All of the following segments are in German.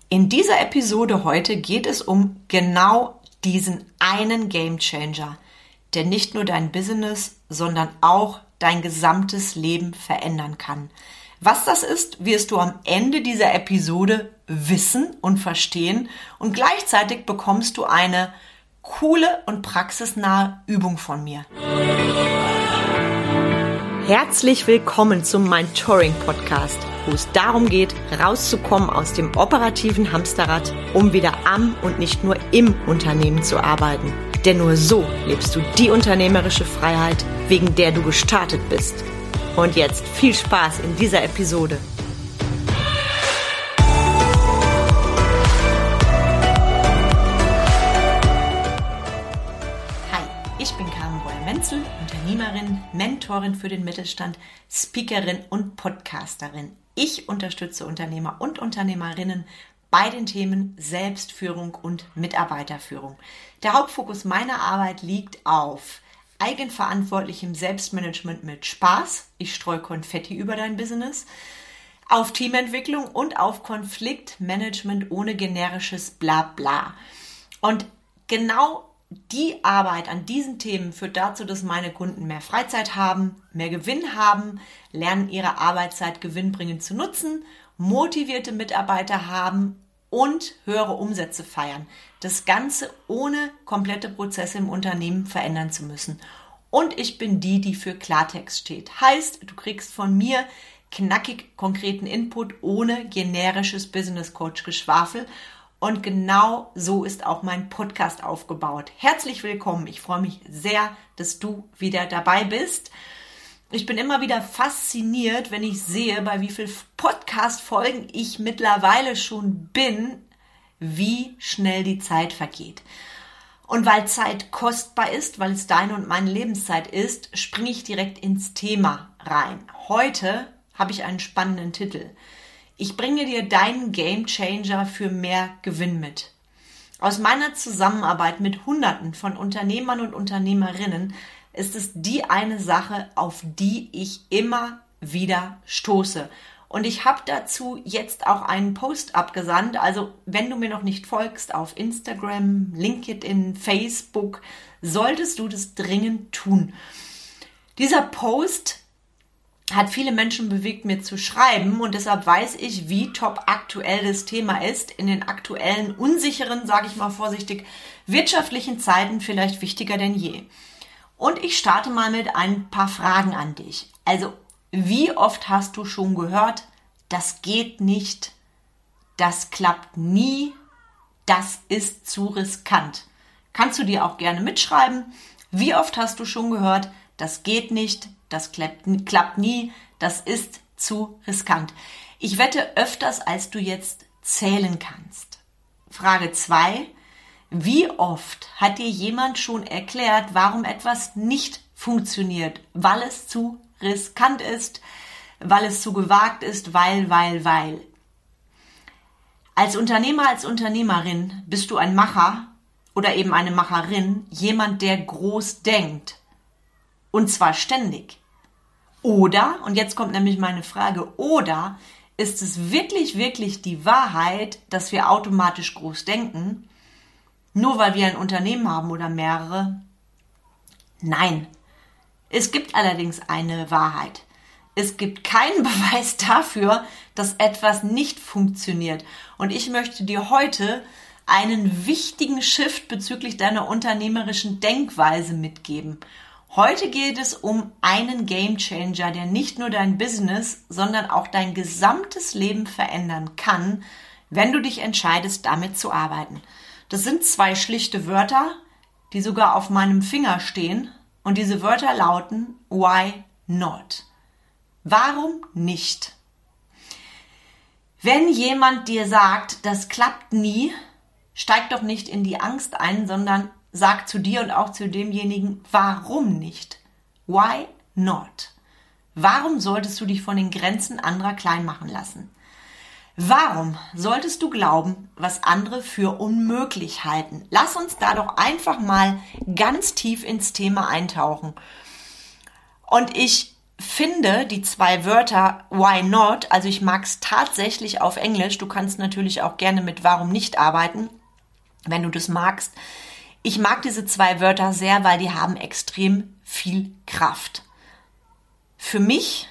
In dieser Episode heute geht es um genau diesen einen Gamechanger, der nicht nur dein Business, sondern auch dein gesamtes Leben verändern kann. Was das ist, wirst du am Ende dieser Episode wissen und verstehen und gleichzeitig bekommst du eine coole und praxisnahe Übung von mir. Herzlich willkommen zum Mentoring Podcast, wo es darum geht, rauszukommen aus dem operativen Hamsterrad, um wieder am und nicht nur im Unternehmen zu arbeiten. Denn nur so lebst du die unternehmerische Freiheit, wegen der du gestartet bist. Und jetzt viel Spaß in dieser Episode. Ich bin Carmen Breuer-Menzel, Unternehmerin, Mentorin für den Mittelstand, Speakerin und Podcasterin. Ich unterstütze Unternehmer und Unternehmerinnen bei den Themen Selbstführung und Mitarbeiterführung. Der Hauptfokus meiner Arbeit liegt auf eigenverantwortlichem Selbstmanagement mit Spaß. Ich streue Konfetti über dein Business. Auf Teamentwicklung und auf Konfliktmanagement ohne generisches Blabla. Und genau die Arbeit an diesen Themen führt dazu, dass meine Kunden mehr Freizeit haben, mehr Gewinn haben, lernen ihre Arbeitszeit gewinnbringend zu nutzen, motivierte Mitarbeiter haben und höhere Umsätze feiern. Das Ganze ohne komplette Prozesse im Unternehmen verändern zu müssen. Und ich bin die für Klartext steht. Heißt, du kriegst von mir knackig konkreten Input ohne generisches Business Coach Geschwafel. Und genau so ist auch mein Podcast aufgebaut. Herzlich willkommen. Ich freue mich sehr, dass du wieder dabei bist. Ich bin immer wieder fasziniert, wenn ich sehe, bei wie vielen Podcast-Folgen ich mittlerweile schon bin, wie schnell die Zeit vergeht. Und weil Zeit kostbar ist, weil es deine und meine Lebenszeit ist, springe ich direkt ins Thema rein. Heute habe ich einen spannenden Titel. Ich bringe dir deinen Gamechanger für mehr Gewinn mit. Aus meiner Zusammenarbeit mit Hunderten von Unternehmern und Unternehmerinnen ist es die eine Sache, auf die ich immer wieder stoße. Und ich habe dazu jetzt auch einen Post abgesandt. Also wenn du mir noch nicht folgst auf Instagram, LinkedIn, Facebook, solltest du das dringend tun. Dieser Post hat viele Menschen bewegt, mir zu schreiben und deshalb weiß ich, wie top aktuell das Thema ist. In den aktuellen, unsicheren, sage ich mal vorsichtig, wirtschaftlichen Zeiten vielleicht wichtiger denn je. Und ich starte mal mit ein paar Fragen an dich. Also, wie oft hast du schon gehört, das geht nicht, das klappt nie, das ist zu riskant? Kannst du dir auch gerne mitschreiben. Wie oft hast du schon gehört, das geht nicht, das klappt nie, das ist zu riskant. Ich wette öfters, als du jetzt zählen kannst. Frage 2. Wie oft hat dir jemand schon erklärt, warum etwas nicht funktioniert? Weil es zu riskant ist, weil es zu gewagt ist, weil. Als Unternehmer, als Unternehmerin bist du ein Macher oder eben eine Macherin, jemand, der groß denkt. Und zwar ständig. Oder, und jetzt kommt nämlich meine Frage, oder ist es wirklich die Wahrheit, dass wir automatisch groß denken, nur weil wir ein Unternehmen haben oder mehrere? Nein. Es gibt allerdings eine Wahrheit. Es gibt keinen Beweis dafür, dass etwas nicht funktioniert. Und ich möchte dir heute einen wichtigen Shift bezüglich deiner unternehmerischen Denkweise mitgeben. Heute geht es um einen Gamechanger, der nicht nur dein Business, sondern auch dein gesamtes Leben verändern kann, wenn du dich entscheidest, damit zu arbeiten. Das sind 2 schlichte Wörter, die sogar auf meinem Finger stehen. Und diese Wörter lauten, why not? Warum nicht? Wenn jemand dir sagt, das klappt nie, steig doch nicht in die Angst ein, sondern sag zu dir und auch zu demjenigen, warum nicht? Why not? Warum solltest du dich von den Grenzen anderer klein machen lassen? Warum solltest du glauben, was andere für unmöglich halten? Lass uns da doch einfach mal ganz tief ins Thema eintauchen. Und ich finde die 2 Wörter why not, also ich mag es tatsächlich auf Englisch, du kannst natürlich auch gerne mit warum nicht arbeiten, wenn du das magst. Ich mag diese 2 Wörter sehr, weil die haben extrem viel Kraft. Für mich,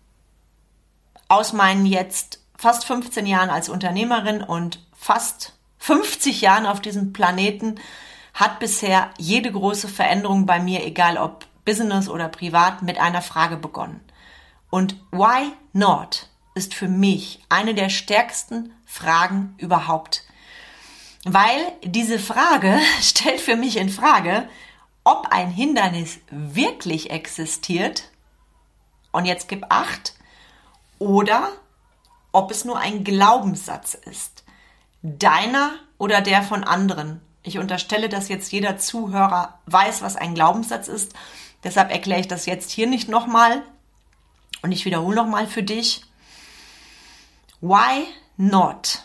aus meinen jetzt fast 15 Jahren als Unternehmerin und fast 50 Jahren auf diesem Planeten, hat bisher jede große Veränderung bei mir, egal ob Business oder privat, mit einer Frage begonnen. Und why not ist für mich eine der stärksten Fragen überhaupt. Weil diese Frage stellt für mich in Frage, ob ein Hindernis wirklich existiert, und jetzt gib Acht, oder ob es nur ein Glaubenssatz ist, deiner oder der von anderen. Ich unterstelle, dass jetzt jeder Zuhörer weiß, was ein Glaubenssatz ist. Deshalb erkläre ich das jetzt hier nicht nochmal. Und ich wiederhole nochmal für dich. Why not?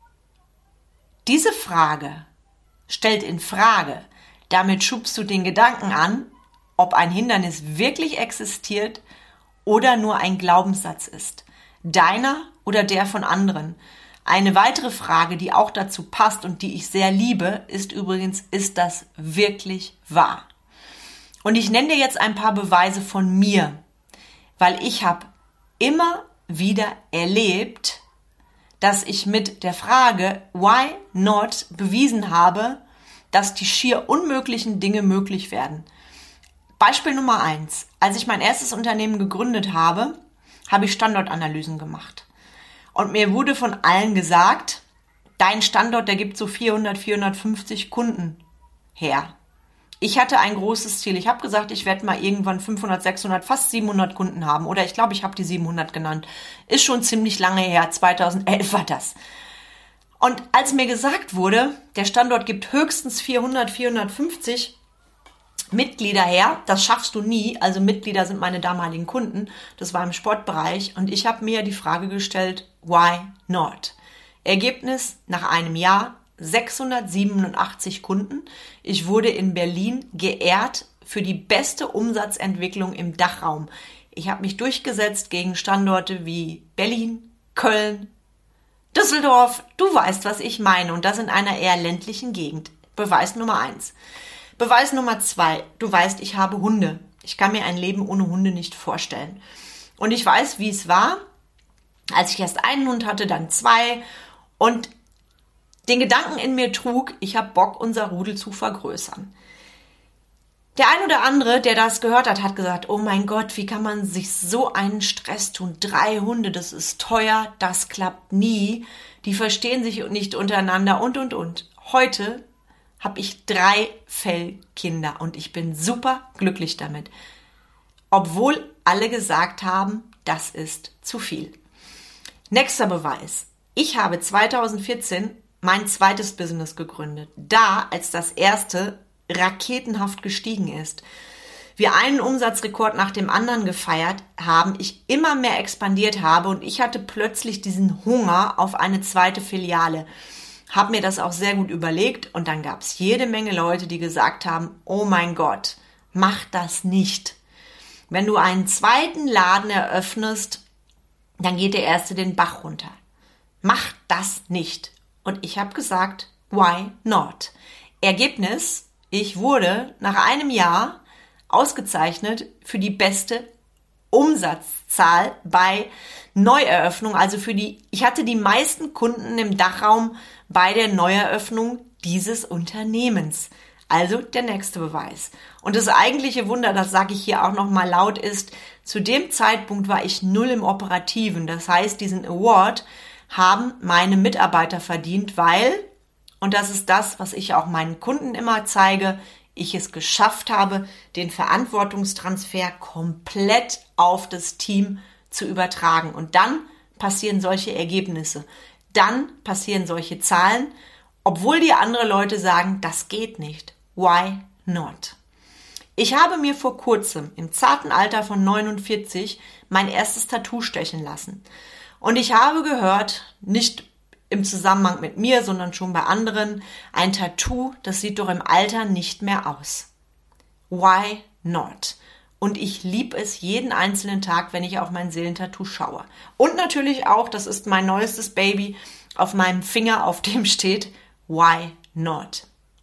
Diese Frage stellt in Frage, damit schubst du den Gedanken an, ob ein Hindernis wirklich existiert oder nur ein Glaubenssatz ist. Deiner oder der von anderen. Eine weitere Frage, die auch dazu passt und die ich sehr liebe, ist übrigens, ist das wirklich wahr? Und ich nenne dir jetzt ein paar Beweise von mir, weil ich habe immer wieder erlebt, dass ich mit der Frage why not bewiesen habe, dass die schier unmöglichen Dinge möglich werden. Beispiel Nummer 1. Als ich mein erstes Unternehmen gegründet habe, habe ich Standortanalysen gemacht. Und mir wurde von allen gesagt, dein Standort, der gibt so 400, 450 Kunden her. Ich hatte ein großes Ziel. Ich habe gesagt, ich werde mal irgendwann 500, 600, fast 700 Kunden haben. Oder ich glaube, ich habe die 700 genannt. Ist schon ziemlich lange her. 2011 war das. Und als mir gesagt wurde, der Standort gibt höchstens 400, 450 Mitglieder her, das schaffst du nie. Also Mitglieder sind meine damaligen Kunden. Das war im Sportbereich. Und ich habe mir die Frage gestellt, why not? Ergebnis nach einem Jahr, 687 Kunden. Ich wurde in Berlin geehrt für die beste Umsatzentwicklung im Dachraum. Ich habe mich durchgesetzt gegen Standorte wie Berlin, Köln, Düsseldorf. Du weißt, was ich meine. Und das in einer eher ländlichen Gegend. Beweis Nummer 1. Beweis Nummer 2. Du weißt, ich habe Hunde. Ich kann mir ein Leben ohne Hunde nicht vorstellen. Und ich weiß, wie es war, als ich erst einen Hund hatte, dann 2 und den Gedanken in mir trug, ich habe Bock, unser Rudel zu vergrößern. Der ein oder andere, der das gehört hat, hat gesagt, oh mein Gott, wie kann man sich so einen Stress tun? 3 Hunde, das ist teuer, das klappt nie. Die verstehen sich nicht untereinander und. Heute habe ich 3 Fellkinder und ich bin super glücklich damit. Obwohl alle gesagt haben, das ist zu viel. Nächster Beweis. Ich habe 2014 mein zweites Business gegründet. Da, als das erste raketenhaft gestiegen ist, wir einen Umsatzrekord nach dem anderen gefeiert haben, ich immer mehr expandiert habe und ich hatte plötzlich diesen Hunger auf eine zweite Filiale. Habe mir das auch sehr gut überlegt und dann gab es jede Menge Leute, die gesagt haben, oh mein Gott, mach das nicht. Wenn du einen zweiten Laden eröffnest, dann geht der erste den Bach runter. Mach das nicht. Und ich habe gesagt, why not? Ergebnis, ich wurde nach einem Jahr ausgezeichnet für die beste Umsatzzahl bei Neueröffnung. Also ich hatte die meisten Kunden im Dachraum bei der Neueröffnung dieses Unternehmens. Also der nächste Beweis. Und das eigentliche Wunder, das sage ich hier auch nochmal laut, ist, zu dem Zeitpunkt war ich 0 im Operativen. Das heißt, diesen Award haben meine Mitarbeiter verdient, weil, und das ist das, was ich auch meinen Kunden immer zeige, ich es geschafft habe, den Verantwortungstransfer komplett auf das Team zu übertragen. Und dann passieren solche Ergebnisse. Dann passieren solche Zahlen, obwohl dir andere Leute sagen, das geht nicht. Why not? Ich habe mir vor kurzem im zarten Alter von 49 mein erstes Tattoo stechen lassen. Und ich habe gehört, nicht im Zusammenhang mit mir, sondern schon bei anderen, ein Tattoo, das sieht doch im Alter nicht mehr aus. Why not? Und ich liebe es jeden einzelnen Tag, wenn ich auf mein Seelentattoo schaue. Und natürlich auch, das ist mein neuestes Baby, auf meinem Finger, auf dem steht Why Not?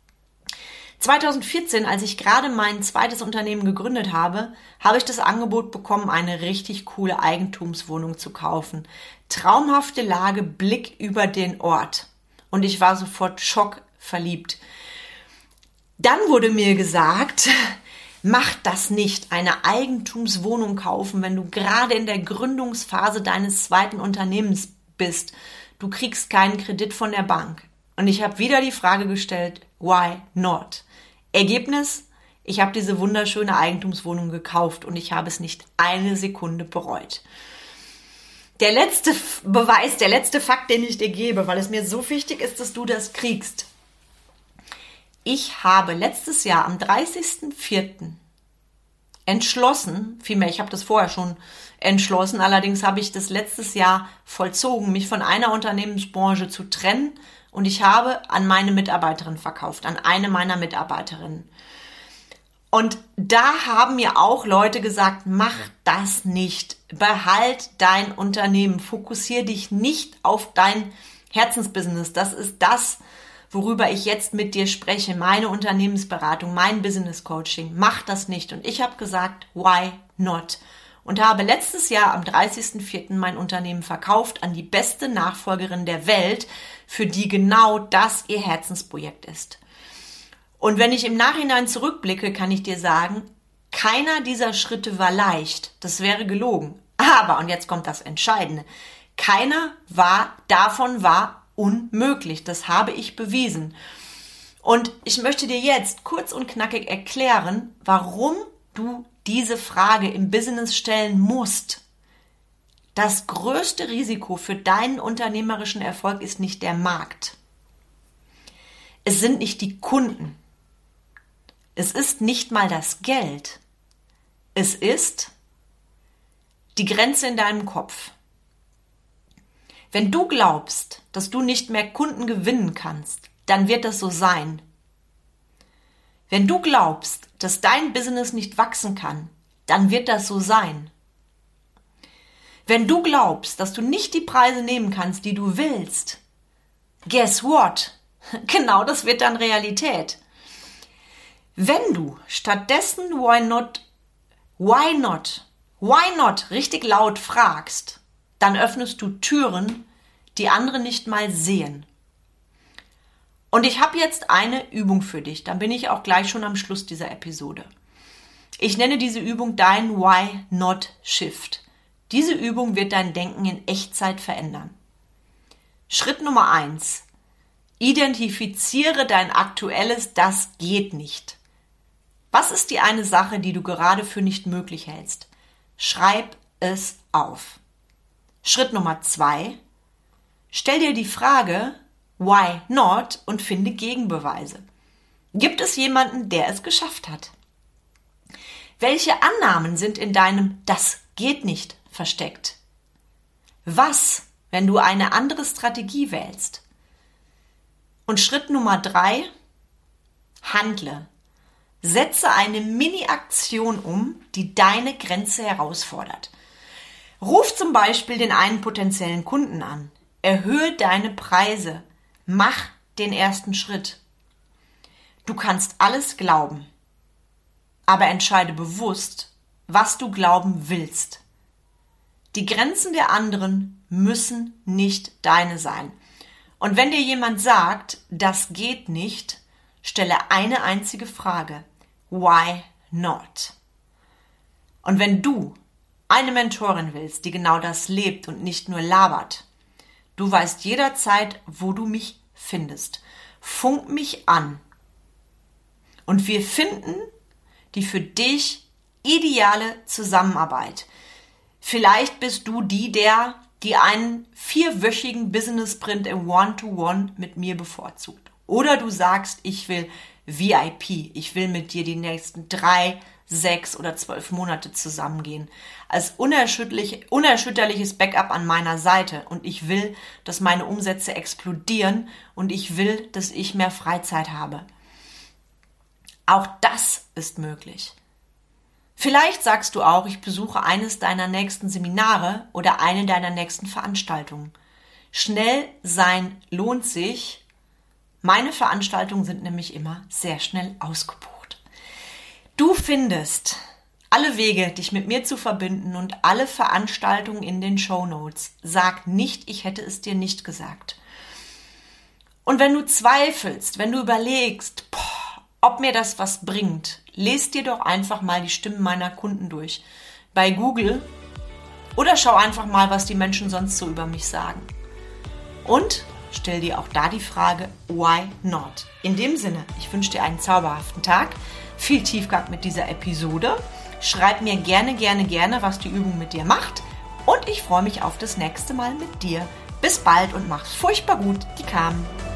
2014, als ich gerade mein zweites Unternehmen gegründet habe, habe ich das Angebot bekommen, eine richtig coole Eigentumswohnung zu kaufen. Traumhafte Lage, Blick über den Ort. Und ich war sofort schockverliebt. Dann wurde mir gesagt, mach das nicht, eine Eigentumswohnung kaufen, wenn du gerade in der Gründungsphase deines zweiten Unternehmens bist. Du kriegst keinen Kredit von der Bank. Und ich habe wieder die Frage gestellt, why not? Ergebnis, ich habe diese wunderschöne Eigentumswohnung gekauft und ich habe es nicht eine Sekunde bereut. Der letzte Beweis, der letzte Fakt, den ich dir gebe, weil es mir so wichtig ist, dass du das kriegst. Ich habe letztes Jahr am 30.04. entschlossen, vielmehr, ich habe das vorher schon entschlossen, allerdings habe ich das letztes Jahr vollzogen, mich von einer Unternehmensbranche zu trennen und ich habe an meine Mitarbeiterin verkauft, an eine meiner Mitarbeiterinnen. Und da haben mir auch Leute gesagt, mach das nicht, behalt dein Unternehmen, fokussiere dich nicht auf dein Herzensbusiness, das ist das, worüber ich jetzt mit dir spreche, meine Unternehmensberatung, mein Business Coaching, mach das nicht. Und ich habe gesagt, why not? Und habe letztes Jahr am 30.04. mein Unternehmen verkauft an die beste Nachfolgerin der Welt, für die genau das ihr Herzensprojekt ist. Und wenn ich im Nachhinein zurückblicke, kann ich dir sagen, keiner dieser Schritte war leicht. Das wäre gelogen. Aber, und jetzt kommt das Entscheidende, keiner davon war unmöglich. Das habe ich bewiesen. Und ich möchte dir jetzt kurz und knackig erklären, warum du diese Frage im Business stellen musst. Das größte Risiko für deinen unternehmerischen Erfolg ist nicht der Markt. Es sind nicht die Kunden. Es ist nicht mal das Geld. Es ist die Grenze in deinem Kopf. Wenn du glaubst, dass du nicht mehr Kunden gewinnen kannst, dann wird das so sein. Wenn du glaubst, dass dein Business nicht wachsen kann, dann wird das so sein. Wenn du glaubst, dass du nicht die Preise nehmen kannst, die du willst, guess what? Genau das wird dann Realität. Wenn du stattdessen why not richtig laut fragst, dann öffnest du Türen, die andere nicht mal sehen. Und ich habe jetzt eine Übung für dich, dann bin ich auch gleich schon am Schluss dieser Episode. Ich nenne diese Übung dein Why Not Shift. Diese Übung wird dein Denken in Echtzeit verändern. Schritt Nummer 1. Identifiziere dein aktuelles Das geht nicht. Was ist die eine Sache, die du gerade für nicht möglich hältst? Schreib es auf. Schritt Nummer 2. Stell dir die Frage, why not, und finde Gegenbeweise. Gibt es jemanden, der es geschafft hat? Welche Annahmen sind in deinem Das geht nicht versteckt? Was, wenn du eine andere Strategie wählst? Und Schritt Nummer 3, handle. Setze eine Mini-Aktion um, die deine Grenze herausfordert. Ruf zum Beispiel den einen potenziellen Kunden an. Erhöhe deine Preise. Mach den ersten Schritt. Du kannst alles glauben, aber entscheide bewusst, was du glauben willst. Die Grenzen der anderen müssen nicht deine sein. Und wenn dir jemand sagt, das geht nicht, stelle eine einzige Frage. Why not? Und wenn du eine Mentorin willst, die genau das lebt und nicht nur labert, du weißt jederzeit, wo du mich findest. Funk mich an. Und wir finden die für dich ideale Zusammenarbeit. Vielleicht bist du die einen 4-wöchigen Business-Sprint im One-to-One mit mir bevorzugt. Oder du sagst, ich will VIP, ich will mit dir die nächsten 3, 6 oder 12 Monate zusammengehen. Als unerschütterliches Backup an meiner Seite. Und ich will, dass meine Umsätze explodieren und ich will, dass ich mehr Freizeit habe. Auch das ist möglich. Vielleicht sagst du auch, ich besuche eines deiner nächsten Seminare oder eine deiner nächsten Veranstaltungen. Schnell sein lohnt sich. Meine Veranstaltungen sind nämlich immer sehr schnell ausgebucht. Du findest alle Wege, dich mit mir zu verbinden und alle Veranstaltungen in den Shownotes. Sag nicht, ich hätte es dir nicht gesagt. Und wenn du zweifelst, wenn du überlegst, ob mir das was bringt, lest dir doch einfach mal die Stimmen meiner Kunden durch. Bei Google oder schau einfach mal, was die Menschen sonst so über mich sagen. Und stell dir auch da die Frage, why not? In dem Sinne, ich wünsche dir einen zauberhaften Tag, viel Tiefgang mit dieser Episode. Schreib mir gerne, was die Übung mit dir macht. Und ich freue mich auf das nächste Mal mit dir. Bis bald und mach's furchtbar gut, die Carmen.